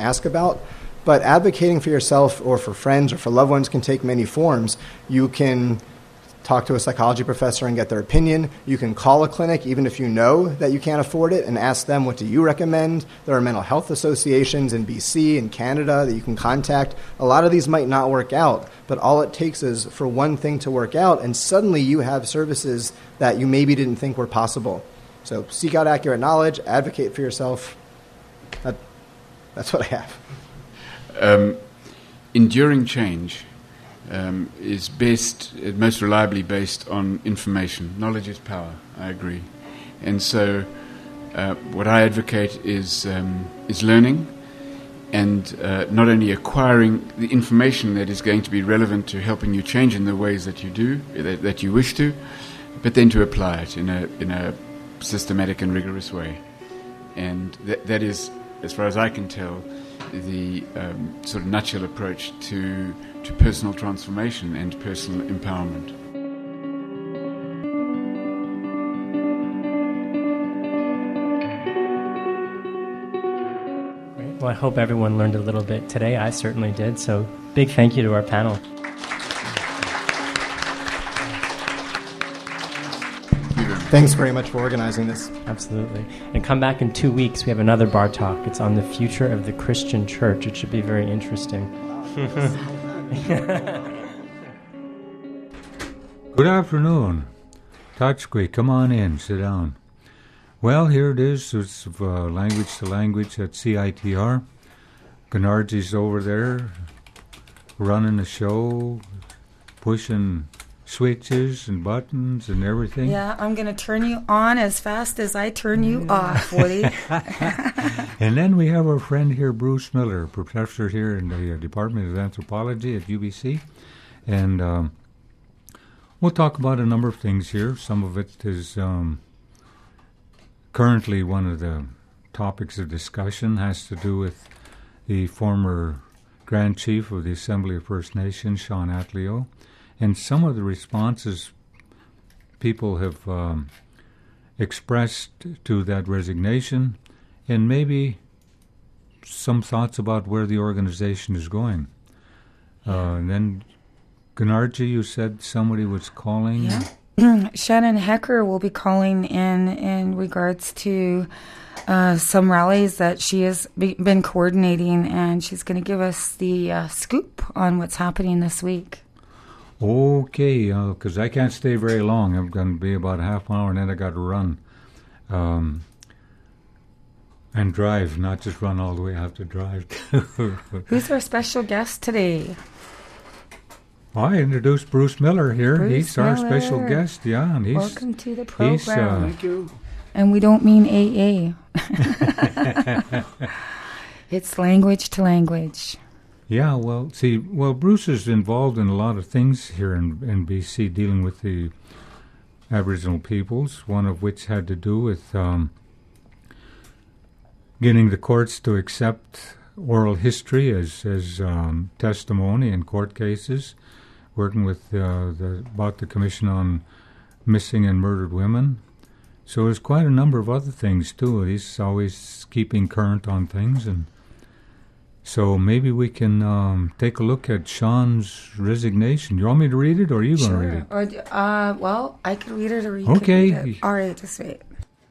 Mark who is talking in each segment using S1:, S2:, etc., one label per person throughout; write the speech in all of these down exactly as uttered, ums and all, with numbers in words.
S1: ask about. But advocating for yourself or for friends or for loved ones can take many forms. You can talk to a psychology professor and get their opinion. You can call a clinic, even if you know that you can't afford it, and ask them, what do you recommend? There are mental health associations in B C and Canada that you can contact. A lot of these might not work out, but all it takes is for one thing to work out, and suddenly you have services that you maybe didn't think were possible. So seek out accurate knowledge, advocate for yourself. That, that's what I have.
S2: Um, enduring change Um, is best, uh, most reliably based on information. Knowledge is power, I agree. And so uh, what I advocate is um, is learning and uh, not only acquiring the information that is going to be relevant to helping you change in the ways that you do, that, that you wish to, but then to apply it in a in a systematic and rigorous way. And that, that is, as far as I can tell, the um, sort of nutshell approach to to personal transformation and personal empowerment.
S3: Great. Well, I hope everyone learned a little bit today. I certainly did. So big thank you to our panel.
S1: Thanks very much for organizing this.
S3: Absolutely. And come back in two weeks. We have another bar talk. It's on the future of the Christian church. It should be very interesting.
S4: Good afternoon. Tatchkwi, come on in. Sit down. Well, here it is. It's uh, language to language at C I T R. Gennardji's over there running the show, pushing switches and buttons and everything.
S5: Yeah, I'm going to turn you on as fast as I turn you off, Woody.
S4: And then we have our friend here, Bruce Miller, professor here in the uh, Department of Anthropology at U B C. And um, we'll talk about a number of things here. Some of it is um, currently one of the topics of discussion, has to do with the former Grand Chief of the Assembly of First Nations, Sean Atleo. And some of the responses people have um, expressed to that resignation, and maybe some thoughts about where the organization is going. Uh, and then, Gennardji, you said somebody was calling.
S5: Yeah. Shannon Hecker will be calling in in regards to uh, some rallies that she has be- been coordinating, and she's going to give us the uh, scoop on what's happening this week.
S4: Okay, because uh, I can't stay very long. I'm going to be about a half an hour, and then I got to run um, and drive, not just run all the way. I have to drive.
S5: Who's our special guest today?
S4: Well, I introduced Bruce Miller here.
S5: Bruce
S4: he's our
S5: Miller.
S4: special guest. Yeah, and he's
S5: welcome to the program.
S4: He's, uh,
S2: Thank you.
S5: And we don't mean A A. It's language to language.
S4: Yeah, well, see, well, Bruce is involved in a lot of things here in, in B C dealing with the Aboriginal peoples, one of which had to do with um, getting the courts to accept oral history as, as um, testimony in court cases, working with uh, the, about the Commission on Missing and Murdered Women. So there's quite a number of other things, too. He's always keeping current on things, and so maybe we can um, take a look at Sean's resignation. You want me to read it, or are you
S5: sure.
S4: going to read it?
S5: Or, uh, well, I could read it, or you
S4: okay.
S5: could read it. All right, just wait.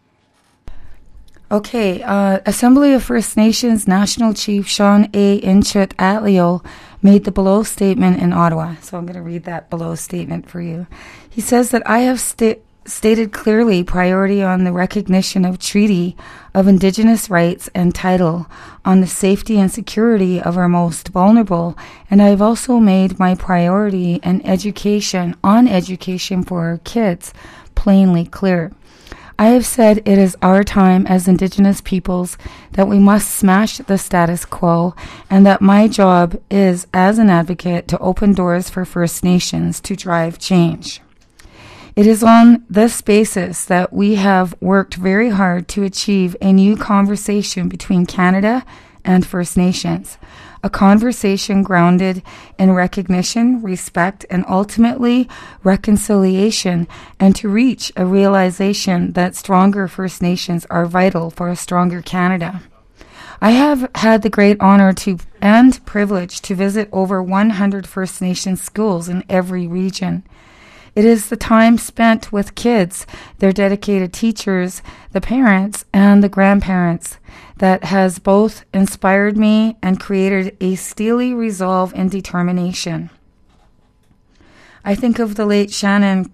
S5: Okay, uh, Assembly of First Nations National Chief Sean A. Inchut Atleo made the below statement in Ottawa. So I'm going to read that below statement for you. He says that I have sta- stated clearly priority on the recognition of Treaty of Indigenous Rights and title on the safety and security of our most vulnerable, and I have also made my priority and education on education for our kids plainly clear. I have said it is our time as Indigenous peoples that we must smash the status quo, and that my job is, as an advocate, to open doors for First Nations to drive change. It is on this basis that we have worked very hard to achieve a new conversation between Canada and First Nations, a conversation grounded in recognition, respect, and ultimately reconciliation, and to reach a realization that stronger First Nations are vital for a stronger Canada. I have had the great honor to and privilege to visit over one hundred First Nations schools in every region. It is the time spent with kids, their dedicated teachers, the parents, and the grandparents that has both inspired me and created a steely resolve and determination. I think of the late Shannon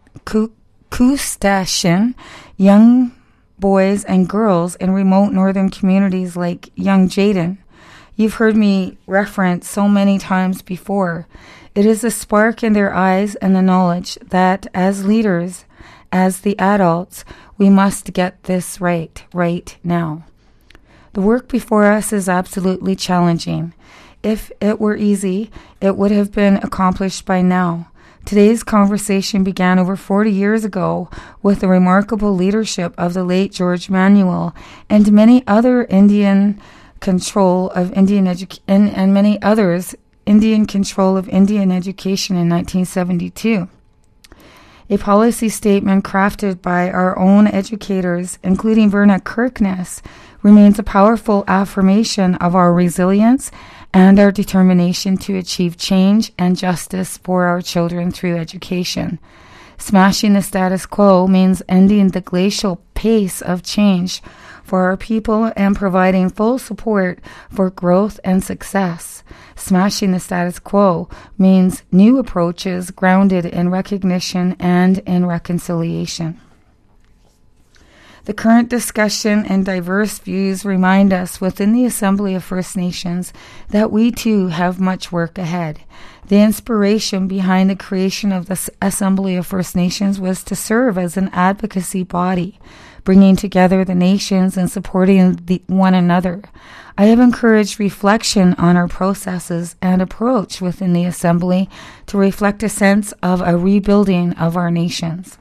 S5: Kustashin, young boys and girls in remote northern communities like young Jaden. You've heard me reference so many times before. It is a spark in their eyes and the knowledge that as leaders, as the adults, we must get this right, right now. The work before us is absolutely challenging. If it were easy, it would have been accomplished by now. Today's conversation began over forty years ago with the remarkable leadership of the late George Manuel and many other Indian control of Indian edu- and, and many others Indian control of Indian education in nineteen seventy-two. A policy statement crafted by our own educators, including Verna Kirkness, remains a powerful affirmation of our resilience and our determination to achieve change and justice for our children through education. Smashing the status quo means ending the glacial pace of change for our people and providing full support for growth and success. Smashing the status quo means new approaches grounded in recognition and in reconciliation. The current discussion and diverse views remind us within the Assembly of First Nations that we too have much work ahead. The inspiration behind the creation of the Assembly of First Nations was to serve as an advocacy body, bringing together the nations and supporting the, one another. I have encouraged reflection on our processes and approach within the Assembly to reflect a sense of a rebuilding of our nations.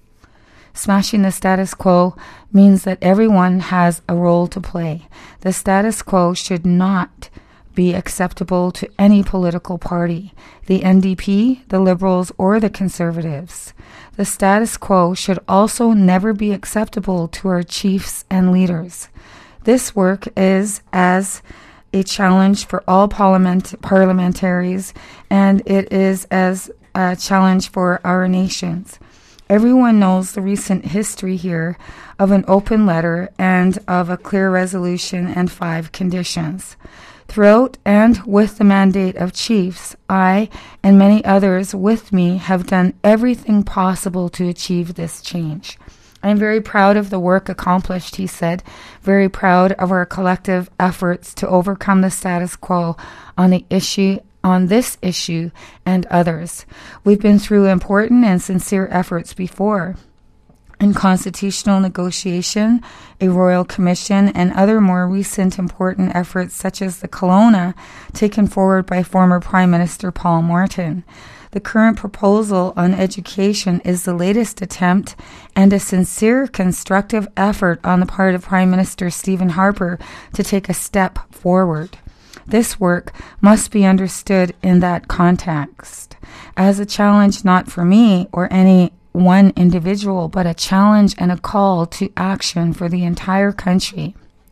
S5: Smashing the status quo means that everyone has a role to play. The status quo should not be acceptable to any political party, the N D P, the Liberals, or the Conservatives. The status quo should also never be acceptable to our chiefs and leaders. This work is as a challenge for all parliament parliamentaries, and it is as a challenge for our nations. Everyone knows the recent history here of an open letter and of a clear resolution and five conditions. Throughout and with the mandate of chiefs, I and many others with me have done everything possible to achieve this change. I am very proud of the work accomplished, he said, very proud of our collective efforts to overcome the status quo on the issue on this issue and others. We've been through important and sincere efforts before. In constitutional negotiation, a royal commission, and other more recent important efforts such as the Kelowna, taken forward by former Prime Minister Paul Morton. The current proposal on education is the latest attempt and a sincere, constructive effort on the part of Prime Minister Stephen Harper to take a step forward. This work must be understood in that context as a challenge not for me or any one individual, but a challenge and a call to action for the entire country.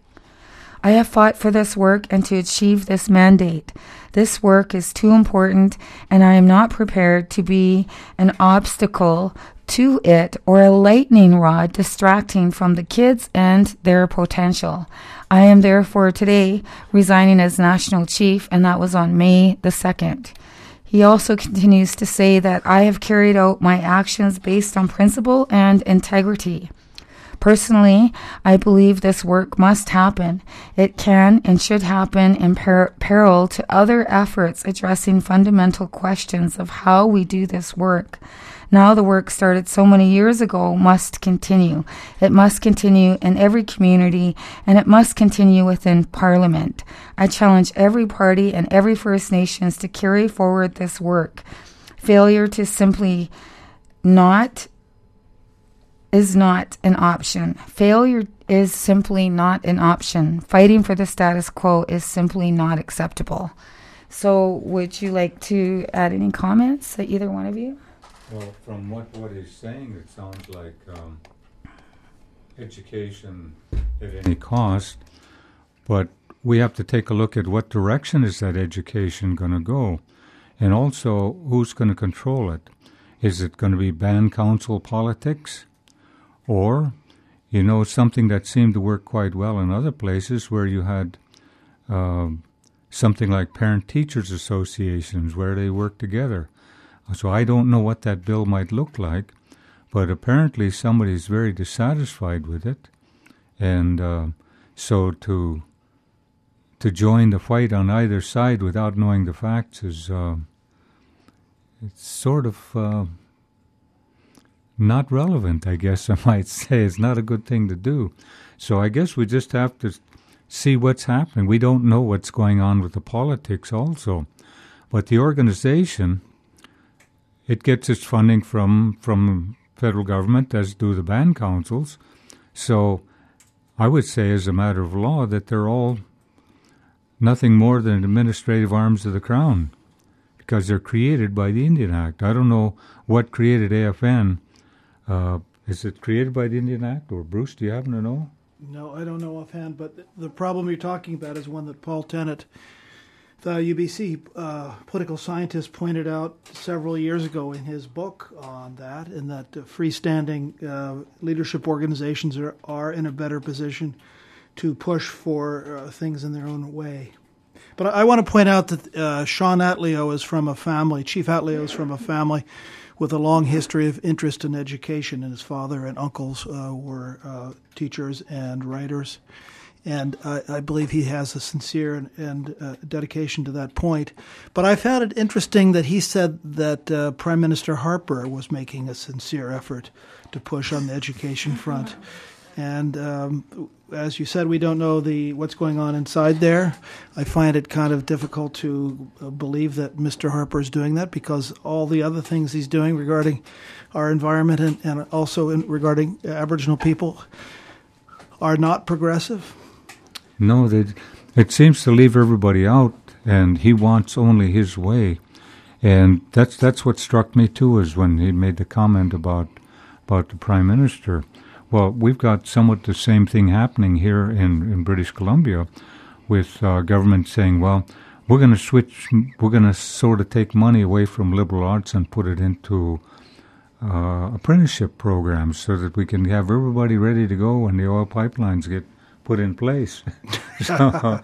S5: I have fought for this work and to achieve this mandate. This work is too important, and I am not prepared to be an obstacle to it or a lightning rod distracting from the kids and their potential. I am therefore today resigning as National Chief, and that was on May the second. He also continues to say that I have carried out my actions based on principle and integrity. Personally, I believe this work must happen. It can and should happen in per- parallel to other efforts addressing fundamental questions of how we do this work. Now the work started so many years ago must continue. It must continue in every community, and it must continue within Parliament. I challenge every party and every First Nations to carry forward this work. Failure to simply not is not an option. Failure is simply not an option. Fighting for the status quo is simply not acceptable. So would you like to add any comments, either one of you?
S4: Well, from what, what he's saying, it sounds like um, education at any cost. But we have to take a look at what direction is that education going to go, and also who's going to control it. Is it going to be band council politics? Or, you know, something that seemed to work quite well in other places where you had uh, something like parent-teachers associations where they work together. So I don't know what that bill might look like, but apparently somebody's very dissatisfied with it. And uh, so to to join the fight on either side without knowing the facts is uh, it's sort of uh, not relevant, I guess I might say. It's not a good thing to do. So I guess we just have to see what's happening. We don't know what's going on with the politics also. But the organization, it gets its funding from from federal government, as do the band councils. So I would say as a matter of law that they're all nothing more than administrative arms of the Crown because they're created by the Indian Act. I don't know what created A F N. Uh, is it created by the Indian Act? Or Bruce, do you happen to know?
S6: No, I don't know offhand, but the problem you're talking about is one that Paul Tennant, the U B C uh, political scientist, pointed out several years ago in his book on that, in that uh, freestanding uh, leadership organizations are, are in a better position to push for uh, things in their own way. But I, I want to point out that uh, Sean Atleo is from a family, Chief Atleo is from a family with a long history of interest in education, and his father and uncles uh, were uh, teachers and writers. And I, I believe he has a sincere and, and uh, dedication to that point. But I found it interesting that he said that uh, Prime Minister Harper was making a sincere effort to push on the education front. And um, as you said, we don't know the what's going on inside there. I find it kind of difficult to uh, believe that Mister Harper is doing that because all the other things he's doing regarding our environment and, and also in, regarding Aboriginal people are not progressive.
S4: No, they, it seems to leave everybody out, and he wants only his way. And that's that's what struck me, too, is when he made the comment about about the Prime Minister. Well, we've got somewhat the same thing happening here in, in British Columbia with uh, government saying, well, we're going to switch, we're going to sort of take money away from liberal arts and put it into uh, apprenticeship programs so that we can have everybody ready to go when the oil pipelines get put in place. so, uh,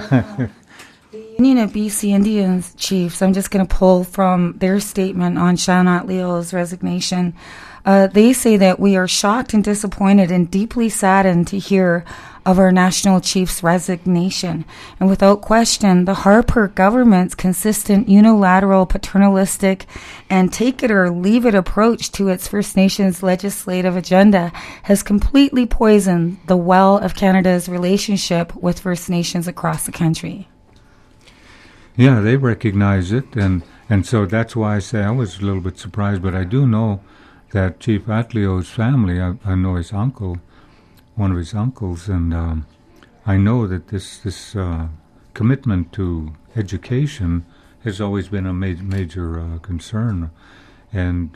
S5: The Union of B C Indians Chiefs, I'm just going to pull from their statement on Sean Atleo's resignation. Uh, they say that we are shocked and disappointed and deeply saddened to hear of our national chief's resignation. And without question, the Harper government's consistent unilateral, paternalistic, and take-it-or-leave-it approach to its First Nations legislative agenda has completely poisoned the well of Canada's relationship with First Nations across the country.
S4: Yeah, they recognize it, and, and so that's why I say I was a little bit surprised, but I do know that Chief Atleo's family, I, I know his uncle, one of his uncles, and um, I know that this this uh, commitment to education has always been a ma- major uh, concern, and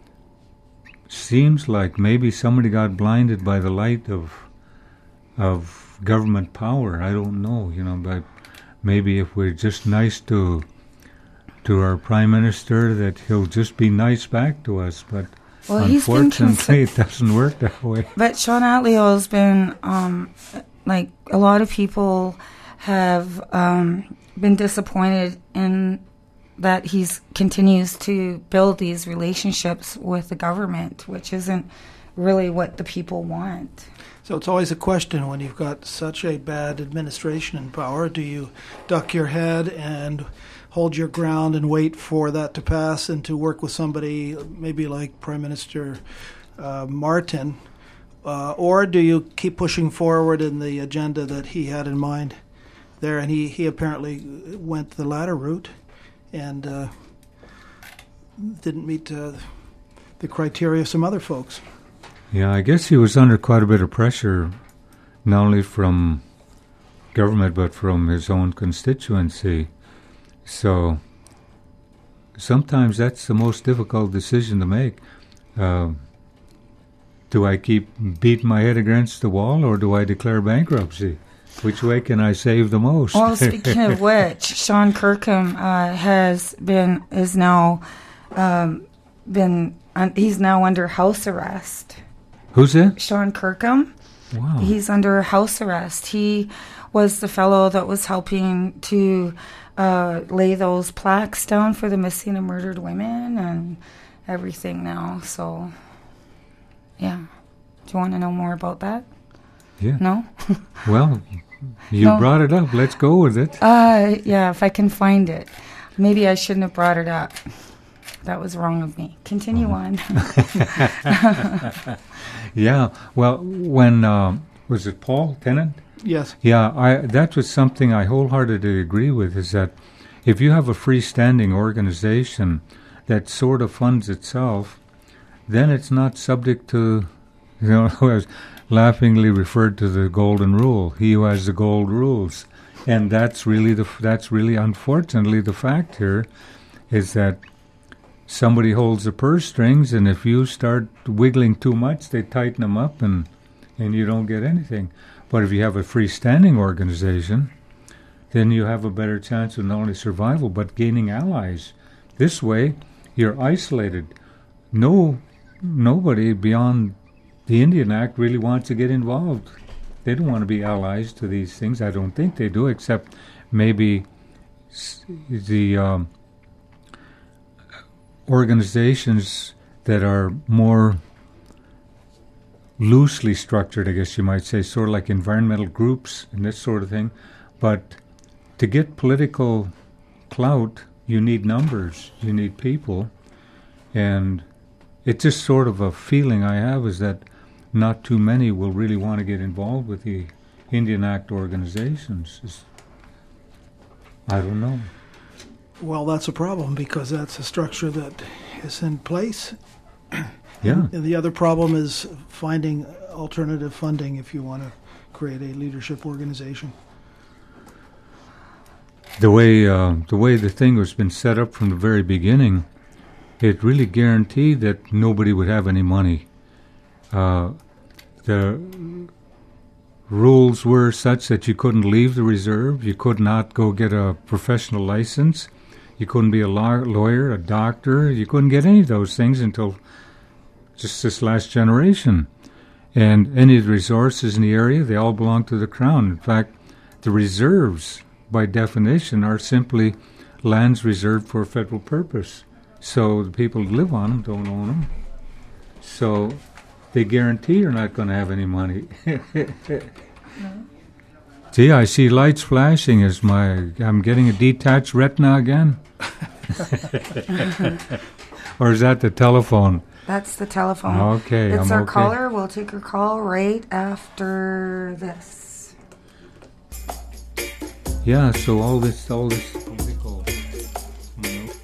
S4: seems like maybe somebody got blinded by the light of of government power. I don't know, you know, but maybe if we're just nice to to our Prime Minister, that he'll just be nice back to us, but
S5: well,
S4: unfortunately, it doesn't work that way.
S5: But Sean Atleo has been, um, like, a lot of people have um, been disappointed in that he continues to build these relationships with the government, which isn't really what the people want.
S6: So it's always a question when you've got such a bad administration in power. Do you duck your head and hold your ground and wait for that to pass and to work with somebody maybe like Prime Minister uh, Martin? Uh, or do you keep pushing forward in the agenda that he had in mind there? And he, he apparently went the latter route and uh, didn't meet uh, the criteria of some other folks.
S4: Yeah, I guess he was under quite a bit of pressure, not only from government but from his own constituency. So sometimes that's the most difficult decision to make. Uh, do I keep beating my head against the wall, or do I declare bankruptcy? Which way can I save the most?
S5: Well, speaking of which, Sean Kirkham uh, has been is now um, been un- he's now under house arrest.
S4: Who's it?
S5: Sean Kirkham.
S4: Wow.
S5: He's under house arrest. He was the fellow that was helping to uh, lay those plaques down for the missing and murdered women and everything now. So, yeah. Do you want to know more about that?
S4: Yeah.
S5: No?
S4: Well, you
S5: No.
S4: brought it up. Let's go with it.
S5: Uh, yeah, if I can find it. Maybe I shouldn't have brought it up. That was wrong of me. Continue on.
S4: Yeah. Well, when um, was it Paul Tennant?
S6: Yes.
S4: Yeah, I that was something I wholeheartedly agree with. Is that if you have a freestanding organization that sort of funds itself, then it's not subject to, you know, I was laughingly referred to the golden rule. He who has the gold rules, and that's really the that's really unfortunately the fact here, is that somebody holds the purse strings, and if you start wiggling too much, they tighten them up, and and you don't get anything. But if you have a freestanding organization, then you have a better chance of not only survival but gaining allies. This way, you're isolated. No, nobody beyond the Indian Act really wants to get involved. They don't want to be allies to these things. I don't think they do, except maybe s- the um, organizations that are more loosely structured, I guess you might say, sort of like environmental groups and this sort of thing. But to get political clout, you need numbers, you need people. And it's just sort of a feeling I have is that not too many will really want to get involved with the Indian Act organizations. It's, I don't know.
S6: Well, that's a problem because that's a structure that is in place.
S4: Yeah.
S6: And the other problem is finding alternative funding if you want to create a leadership organization.
S4: The way uh, the way the thing was been set up from the very beginning, it really guaranteed that nobody would have any money. Uh, the rules were such that you couldn't leave the reserve, you could not go get a professional license, you couldn't be a law- lawyer, a doctor, you couldn't get any of those things until just this last generation. And any of the resources in the area, they all belong to the Crown. In fact, the reserves, by definition, are simply lands reserved for a federal purpose. So the people who live on them don't own them. So they guarantee you're not going to have any money. No. Gee, I see lights flashing. Is my I'm getting a detached retina again? Or is that the telephone?
S5: That's the telephone.
S4: Okay,
S5: It's
S4: I'm
S5: our
S4: okay.
S5: caller. We'll take her call right after this.
S4: Yeah, so all this, all this political, you know.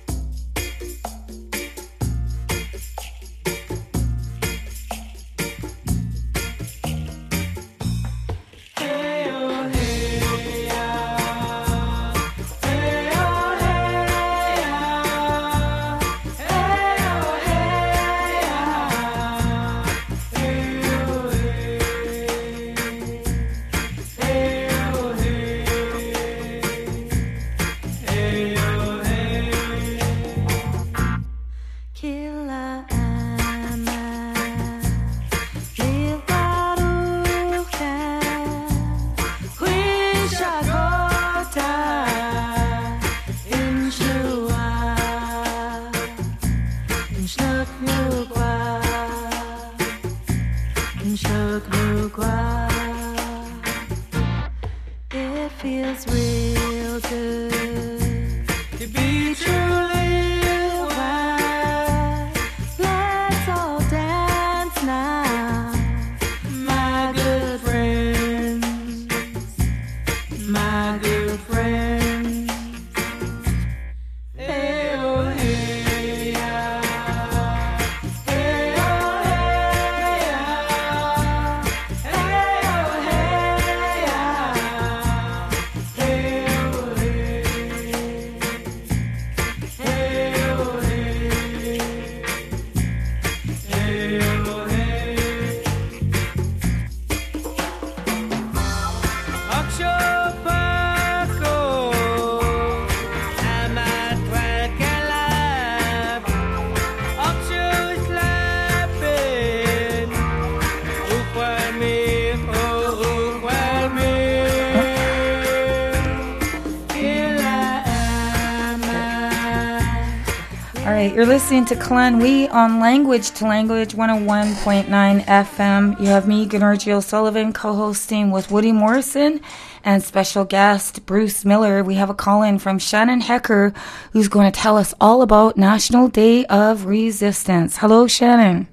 S5: All right, you're listening to Clan We on Language to Language one oh one point nine F M. You have me, Gunnarji O'Sullivan, co-hosting with Woody Morrison and special guest Bruce Miller. We have a call-in from Shannon Hecker, who's going to tell us all about National Day of Resistance. Hello, Shannon.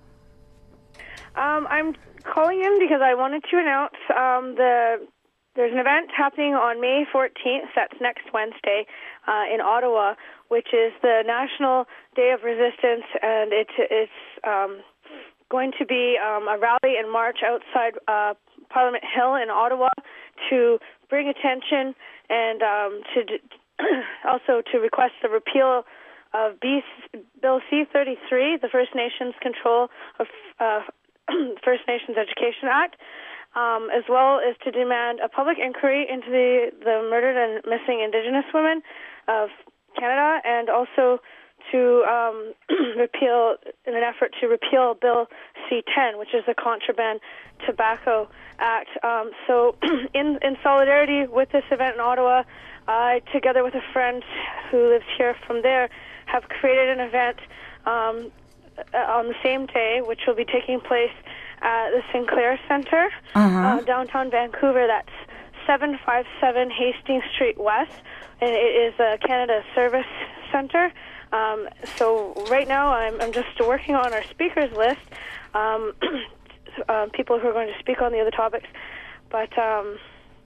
S7: Um, I'm calling in because I wanted to announce um, the there's an event happening on May fourteenth. That's next Wednesday uh, in Ottawa, which is the National Day of Resistance, and it, it's um, going to be um, a rally and march outside uh, Parliament Hill in Ottawa to bring attention and um, to d- also to request the repeal of B- Bill C thirty-three, the First Nations Control of uh, First Nations Education Act, um, as well as to demand a public inquiry into the, the murdered and missing Indigenous women of Canada, and also to um, repeal, in an effort to repeal Bill C ten, which is the Contraband Tobacco Act. Um, so in, in solidarity with this event in Ottawa, I, together with a friend who lives here from there, have created an event um, on the same day, which will be taking place at the Sinclair Centre,
S5: uh-huh.
S7: uh, downtown Vancouver. That's seven fifty-seven Hastings Street West, and it is a Canada Service Centre. Um, so right now I'm, I'm just working on our speakers list, um, uh, people who are going to speak on the other topics. But um,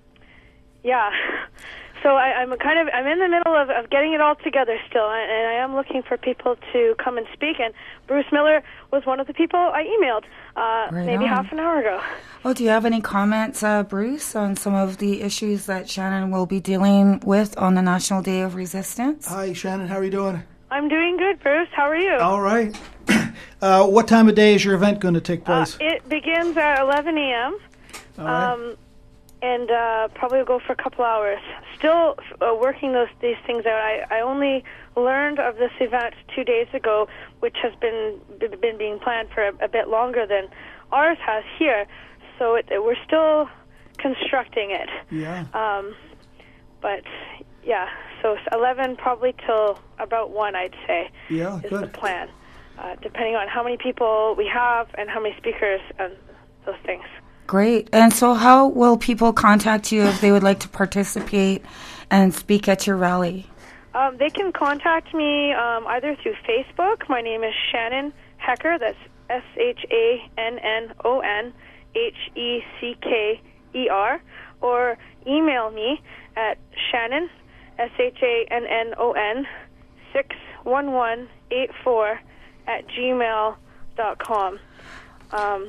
S7: yeah, so I, I'm kind of I'm in the middle of, of getting it all together still, and, and I am looking for people to come and speak. And Bruce Miller was one of the people I emailed uh,
S5: right
S7: maybe
S5: on.
S7: half an hour ago.
S5: Well, do you have any comments, uh, Bruce, on some of the issues that Shannon will be dealing with on the National Day of Resistance?
S6: Hi, Shannon. How are you doing?
S7: I'm doing good, Bruce. How are you?
S6: All right. Uh, what time of day is your event going to take place?
S7: Uh, it begins at eleven a.m.
S6: All right.
S7: Um, and uh, probably will go for a couple hours. Still uh, working those these things out. I, I only learned of this event two days ago, which has been been being planned for a, a bit longer than ours has here. So it, we're still constructing it.
S6: Yeah.
S7: Um, but yeah, so eleven probably till about one, I'd say.
S6: Yeah,
S7: is
S6: good.
S7: the plan, uh, depending on how many people we have and how many speakers and those things.
S5: Great. And so how will people contact you if they would like to participate and speak at your rally?
S7: Um, they can contact me um, either through Facebook. My name is Shannon Hecker. That's S H A N N O N H E C K E R. Or email me at Shannon, S H A N N O N, six one one eight four at gmail dot com. Um,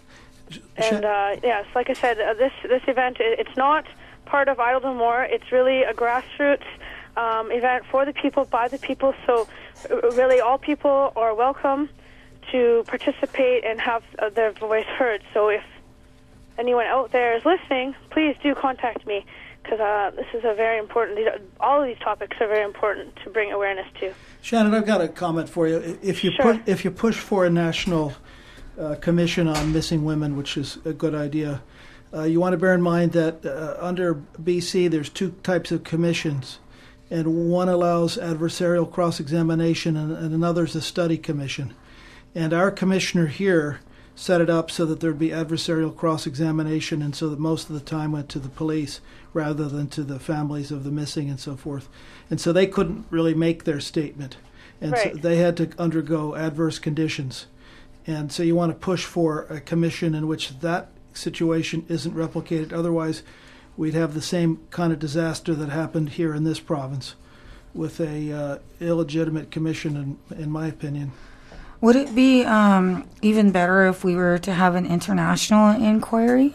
S7: and, uh, yes, like I said, uh, this, this event, it's not part of Idle No More. It's really a grassroots um, event for the people, by the people. So uh, really all people are welcome to participate and have uh, their voice heard. So if anyone out there is listening, please do contact me, because uh, this is a very important, these are, all of these topics are very important to bring awareness to.
S6: Shannon, I've got a comment for you. If you
S7: Sure.
S6: push, if you push for a national uh, commission on missing women, which is a good idea, uh, you want to bear in mind that uh, under B C there's two types of commissions, and one allows adversarial cross-examination, and, and another is a study commission. And our commissioner here set it up so that there'd be adversarial cross-examination, and so that most of the time went to the police rather than to the families of the missing and so forth. And so they couldn't really make their statement, and
S7: Right.
S6: so they had to undergo adverse conditions. And so you want to push for a commission in which that situation isn't replicated. Otherwise, we'd have the same kind of disaster that happened here in this province with a uh, illegitimate commission, in, in my opinion.
S5: Would it be um, even better if we were to have an international inquiry?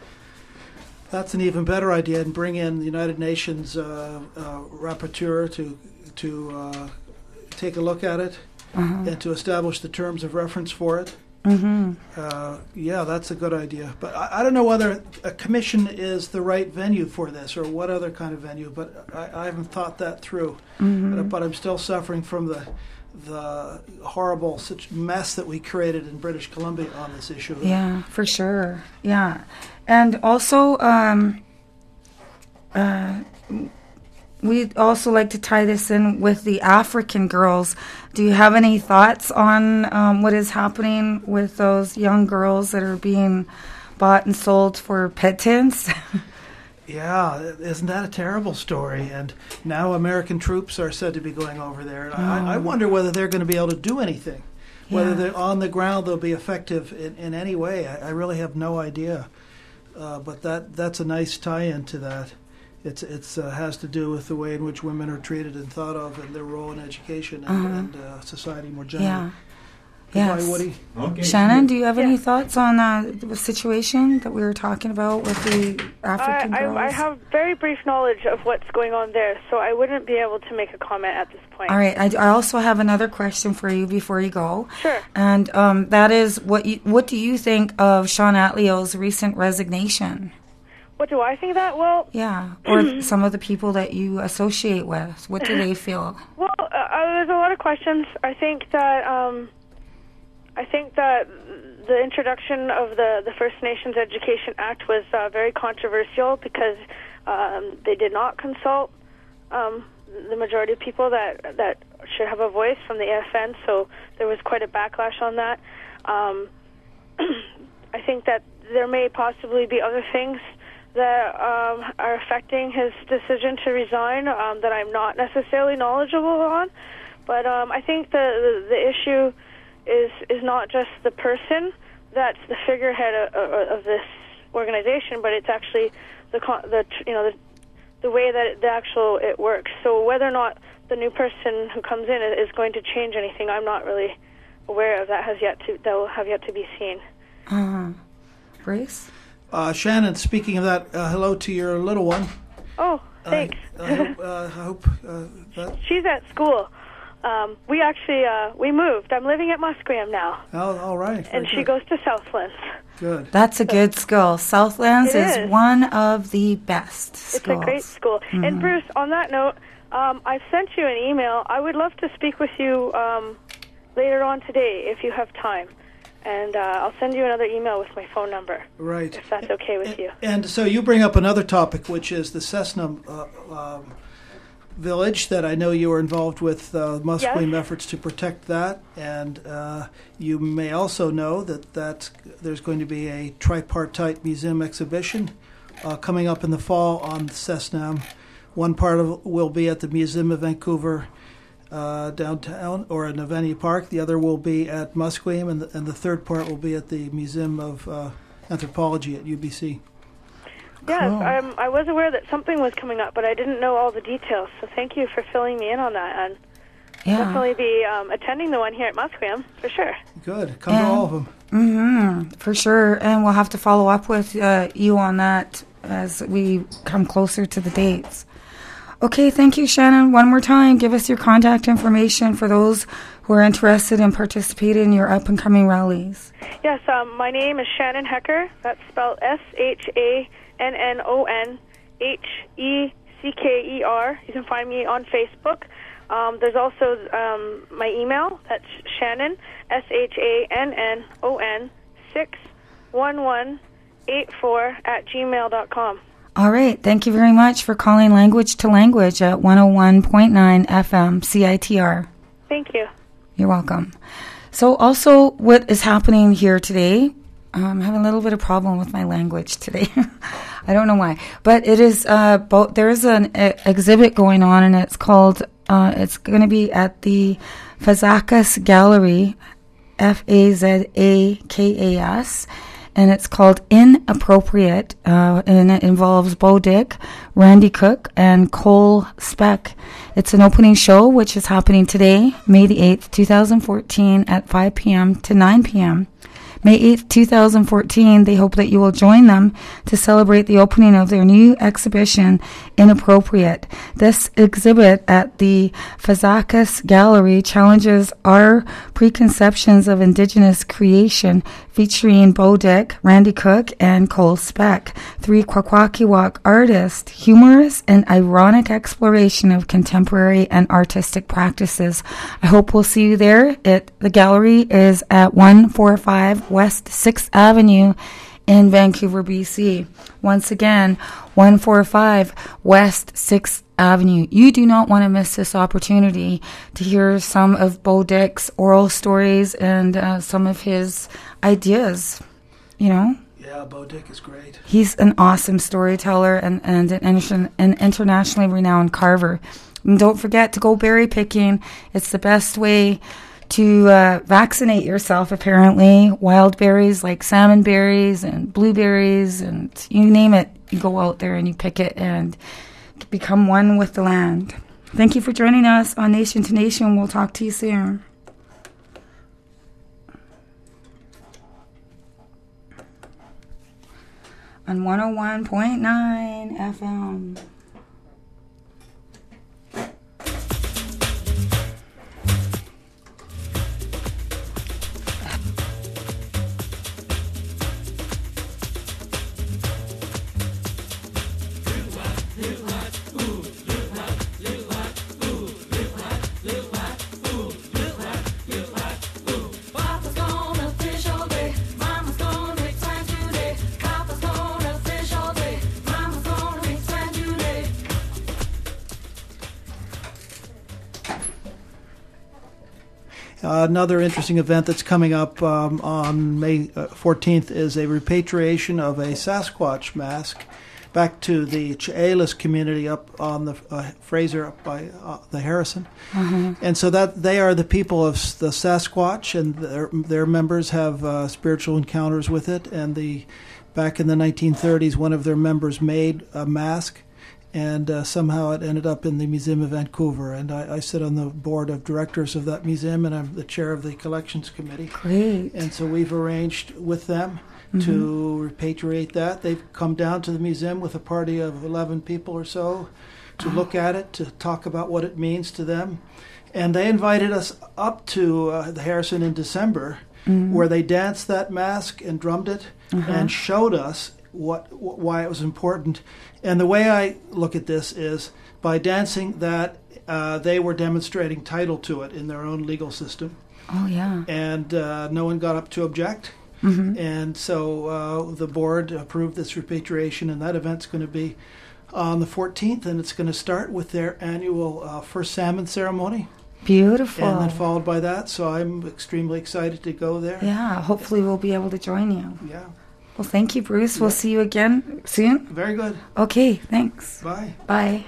S6: That's an even better idea, and bring in the United Nations uh, uh, rapporteur to to uh, take a look at it
S5: Uh-huh.
S6: and to establish the terms of reference for it.
S5: Mm-hmm.
S6: Uh, yeah, that's a good idea. But I, I don't know whether a commission is the right venue for this, or what other kind of venue. But I, I haven't thought that through.
S5: Mm-hmm.
S6: But, but I'm still suffering from the the horrible such mess that we created in British Columbia on this issue.
S5: Yeah, for sure. Yeah. And also, um, uh, we'd also like to tie this in with the African girls. Do you have any thoughts on um, what is happening with those young girls that are being bought and sold for pittance?
S6: Yeah, isn't that a terrible story? And now American troops are said to be going over there. And oh. I, I wonder whether they're going to be able to do anything. Yeah. Whether they're on the ground they'll be effective in, in any way. I, I really have no idea. Uh, but that that's a nice tie-in to that. It's it's uh, has to do with the way in which women are treated and thought of, and their role in education and,
S5: uh-huh.
S6: and uh, society more generally.
S5: Yeah.
S6: Goodbye,
S5: Yes.
S6: Woody.
S4: Okay.
S5: Shannon, do you have
S7: Yeah.
S5: any thoughts on uh, the situation that we were talking about with the African
S7: I,
S5: girls?
S7: I, I have very brief knowledge of what's going on there, so I wouldn't be able to make a comment at this point.
S5: All right. I, I also have another question for you before you go.
S7: Sure.
S5: And um, that is, what you, what do you think of Sean Atleo's recent resignation?
S7: What do I think of that? Well,
S5: Yeah, or some of the people that you associate with. What do they feel?
S7: well, uh, uh, there's a lot of questions. I think that um, I think that the introduction of the, the First Nations Education Act was uh, very controversial because um, they did not consult um, the majority of people that that should have a voice from the A F N. So there was quite a backlash on that. Um, I think that there may possibly be other things that um, are affecting his decision to resign um, that I'm not necessarily knowledgeable on. But um, I think the, the the issue is is not just the person that's the figurehead of, of, of this organization, but it's actually the the you know the the way that it, the actual it works. So whether or not the new person who comes in is going to change anything, I'm not really aware of. That has yet to that will have yet to be seen.
S5: Uh-huh. Grace?
S6: Uh, Shannon, speaking of that, uh, hello to your little one.
S7: Oh, thanks.
S6: I, I hope, uh, I hope uh, that...
S7: She's at school. Um, we actually uh, we moved. I'm living at Musqueam now,
S6: Oh, all right.
S7: and
S6: very
S7: she
S6: good.
S7: goes to Southlands.
S6: Good.
S5: That's a good school. Southlands
S7: It
S5: is.
S7: is.
S5: one of the best
S7: It's
S5: schools.
S7: a great school.
S5: Mm-hmm.
S7: And Bruce, on that note, um, I've sent you an email. I would love to speak with you um, later on today if you have time. And uh, I'll send you another email with my phone number,
S6: Right.
S7: if that's okay with you.
S6: And so you bring up another topic, which is the Cessna uh, um, village that I know you were involved with uh, Musqueam
S7: Yes.
S6: efforts to protect that. And uh, you may also know that that's, there's going to be a tripartite museum exhibition uh, coming up in the fall on Cessna. One part of it will be at the Museum of Vancouver Uh, downtown or in Aveni Park. The other will be at Musqueam, and the, and the third part will be at the Museum of uh, Anthropology at U B C.
S7: Yes,
S5: Cool.
S7: um, I was aware that something was coming up, but I didn't know all the details. So thank you for filling me in on that. And
S5: Yeah.
S7: definitely be um, attending the one here at Musqueam, for sure.
S6: Good. Come
S5: And-
S6: to all of them.
S5: Mm-hmm, for sure. And we'll have to follow up with uh, you on that as we come closer to the dates. Okay, thank you, Shannon. One more time, give us your contact information for those who are interested in participating in your up-and-coming rallies.
S7: Yes, um, my name is Shannon Hecker. That's spelled S H A N N O N H E C K E R. You can find me on Facebook. Um, there's also um, my email. That's Shannon, S H A N N O N six one one eight four at gmail dot com.
S5: All right, thank you very much for calling Language to Language at one oh one point nine F M C I T R.
S7: Thank you.
S5: You're welcome. So also what is happening here today, I'm having a little bit of problem with my language today. I don't know why. But it is, uh, both, there is an e- exhibit going on, and it's called, uh, it's going to be at the Fazakas Gallery, F A Z A K A S, and it's called Inappropriate, uh, and it involves Bo Dick, Randy Cook, and Cole Speck. It's an opening show, which is happening today, May the eighth, twenty fourteen, at five p.m. to nine p.m. May eighth, twenty fourteen, they hope that you will join them to celebrate the opening of their new exhibition, Inappropriate. This exhibit at the Fazakas Gallery challenges our preconceptions of Indigenous creation, featuring Bo Dick, Randy Cook, and Cole Speck, three Kwakwaka'wakw artists, humorous and ironic exploration of contemporary and artistic practices. I hope we'll see you there. It, the gallery is at one forty-five West sixth Avenue in Vancouver, B C. Once again, one forty-five West sixth Avenue. You do not want to miss this opportunity to hear some of Bo Dick's oral stories and uh, some of his ideas, you know?
S6: Yeah, Bo Dick is great.
S5: He's an awesome storyteller and, and an, inter- an internationally renowned carver. And don't forget to go berry picking. It's the best way to uh, vaccinate yourself, apparently. Wild berries like salmon berries and blueberries and you name it. You go out there and you pick it and become one with the land. Thank you for joining us on Nation to Nation. We'll talk to you soon. On one oh one point nine F M.
S6: Uh, another interesting event that's coming up um, on May fourteenth is a repatriation of a Sasquatch mask back to the Chehalis community up on the uh, Fraser, up by uh, the Harrison.
S5: Uh-huh.
S6: And so that they are the people of the Sasquatch, and their, their members have uh, spiritual encounters with it. And the back in the nineteen thirties, one of their members made a mask, and uh, somehow it ended up in the Museum of Vancouver. And I, I sit on the board of directors of that museum, and I'm the chair of the collections committee.
S5: Great.
S6: And so we've arranged with them
S5: mm-hmm.
S6: to repatriate that. They've come down to the museum with a party of eleven people or so to oh. look at it, to talk about what it means to them. And they invited us up to uh, the Harrison in December, mm-hmm. where they danced that mask and drummed it uh-huh. and showed us what wh- why it was important. And the way I look at this is by dancing that, uh, they were demonstrating title to it in their own legal system.
S5: Oh, yeah.
S6: And uh, no one got up to object.
S5: Mm-hmm.
S6: And so uh, the board approved this repatriation, and that event's going to be on the fourteenth, and it's going to start with their annual uh, first salmon ceremony.
S5: Beautiful.
S6: And then followed by that, so I'm extremely excited to go there.
S5: Yeah, hopefully we'll be able to join you.
S6: Yeah.
S5: Well, thank you, Bruce. We'll
S6: yeah.
S5: see you again soon.
S6: Very good.
S5: Okay, thanks.
S6: Bye.
S5: Bye.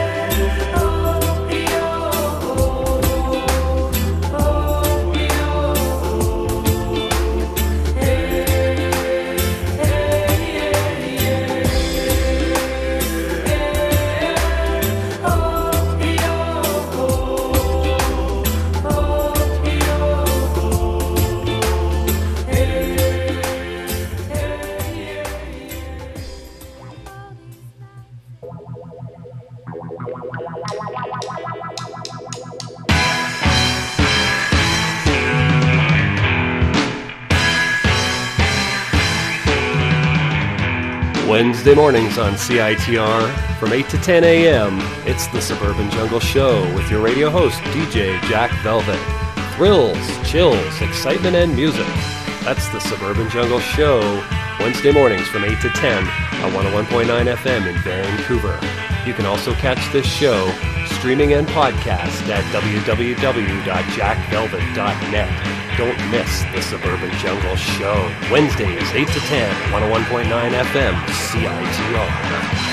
S8: Oh Wednesday mornings on C I T R from eight to ten a.m. It's the Suburban Jungle Show with your radio host, D J Jack Velvet. Thrills, chills, excitement, and music. That's the Suburban Jungle Show, Wednesday mornings from eight to ten on one oh one point nine F M in Vancouver. You can also catch this show streaming and podcast at w w w dot jack velvet dot net. Don't miss the Suburban Jungle Show. Wednesdays, eight to ten, one oh one point nine F M, C I T R.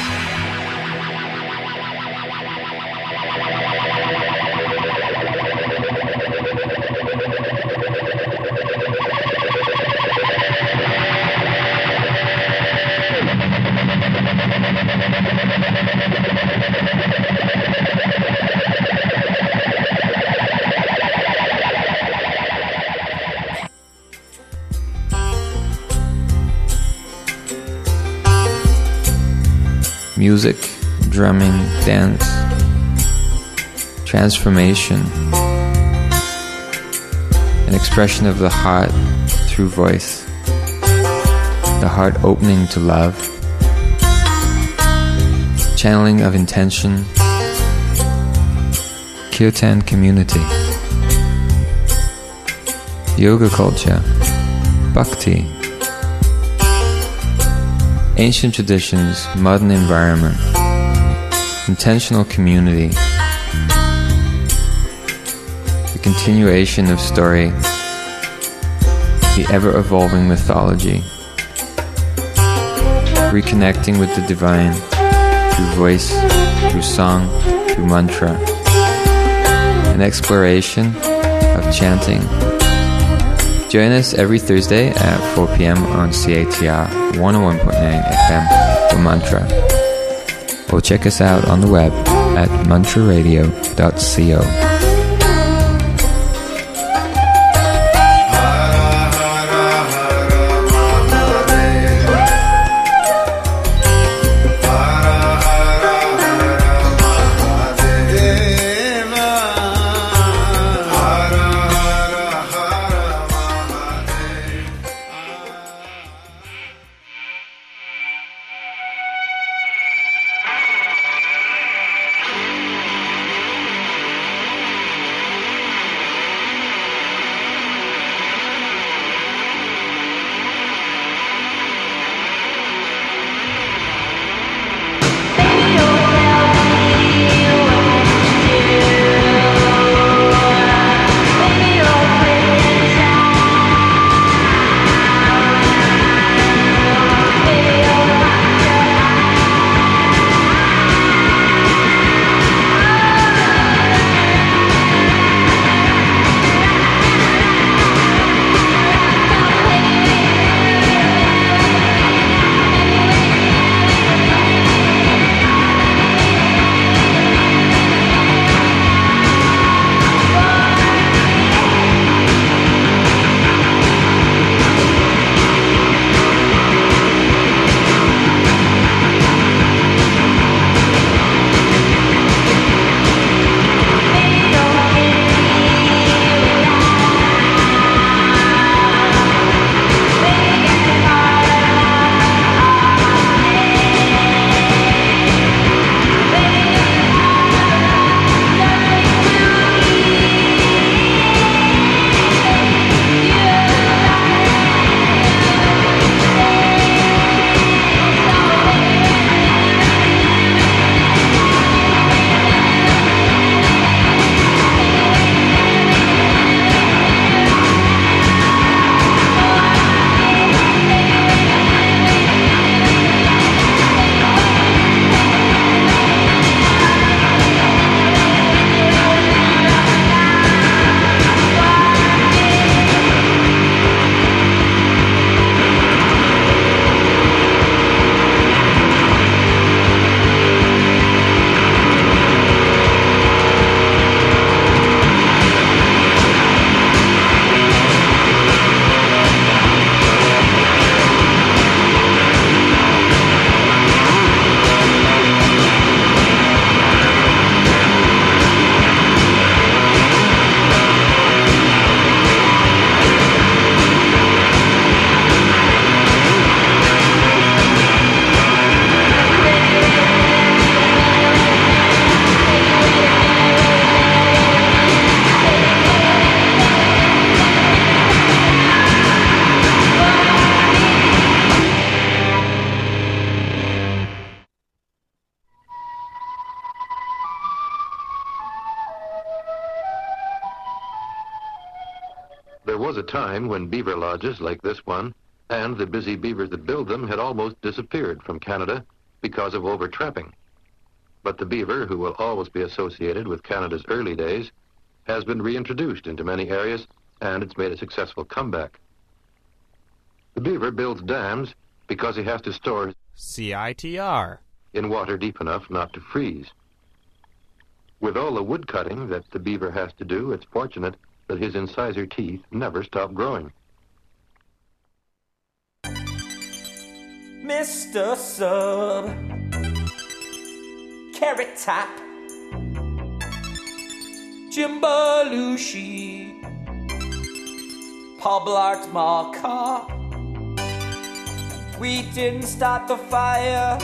S9: Music, drumming, dance, transformation, an expression of the heart through voice, the heart opening to love, channeling of intention, kirtan community, yoga culture, bhakti, ancient traditions, modern environment, intentional community, the continuation of story, the ever-evolving mythology, reconnecting with the divine through voice, through song, through mantra, an exploration of chanting. Join us every Thursday at four p.m. on C A T R one oh one point nine F M for Mantra. Or check us out on the web at mantra radio dot co.
S10: time when beaver lodges like this one and the busy beavers that build them had almost disappeared from Canada because of overtrapping. But the beaver, who will always be associated with Canada's early days, has been reintroduced into many areas, and it's made a successful comeback. The beaver builds dams because he has to store
S11: C I T R
S10: in water deep enough not to freeze. With all the wood cutting that the beaver has to do, it's fortunate that his incisor teeth never stop growing.
S12: Mister Sub, Carrot Top, Jim Belushi, Paul Blart Mall Cop. We didn't start the fire,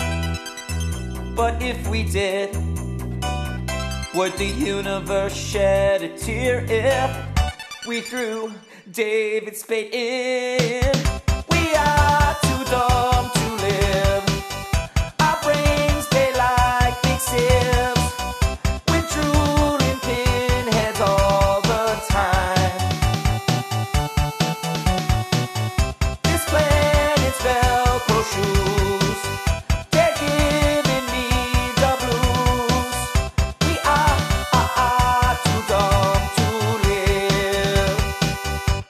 S12: but if we did, would the universe shed a tear if we threw David Spade in? We are too dumb to live. Our brains play like big sieves. We're drooling pinheads all the time. This planet's Velcro shoes, they're giving me the blues. We are, are, are too dumb to live.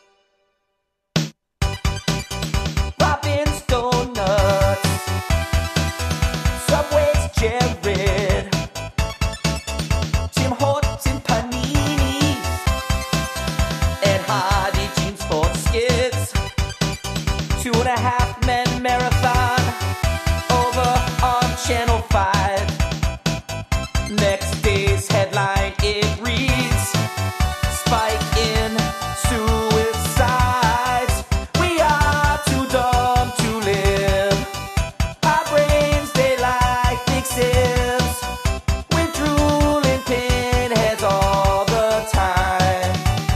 S12: Robin's Donuts, Subway's Jared, Tim Hortons Paninis, and Hardy Jeans Ford Skids. Two and a half men marathon over on Channel five. Next day's headline, it reads, Spike in suicides. We are too dumb to live. Our brains, they like big sieves. We're drooling pinheads all the time.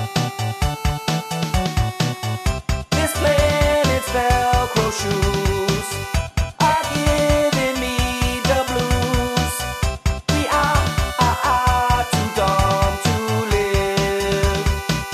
S12: This planet's Velcro shoes are giving me the blues. We are, are, are too dumb to live.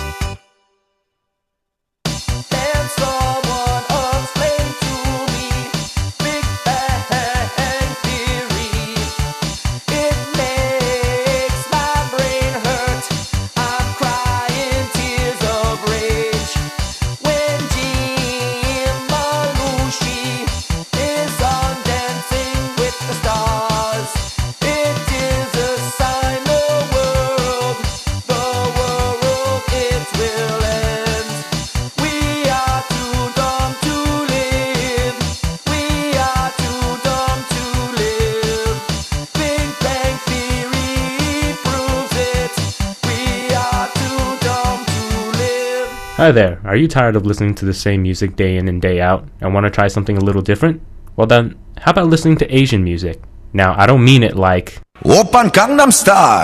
S12: Can someone explain to me Big Bang Theory? It makes my brain hurt. I'm crying tears of rage when Jim Belushi is on Dancing with the Stars. It is a sign the world, the world, it will end. We are too dumb to live. We are too dumb to live. Big Bang Theory proves it. We are too dumb to live.
S13: Hi there, are you tired of listening to the same music day in and day out and want to try something a little different? Well then, how about listening to Asian music? Now, I don't mean it like
S14: Oppan Gangnam Style.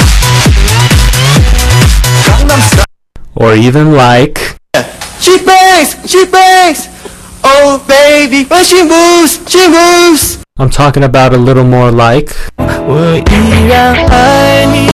S13: or even like
S14: She bangs, she bangs. Oh baby, when she moves, she moves.
S13: I'm talking about a little more like
S14: Will you love me?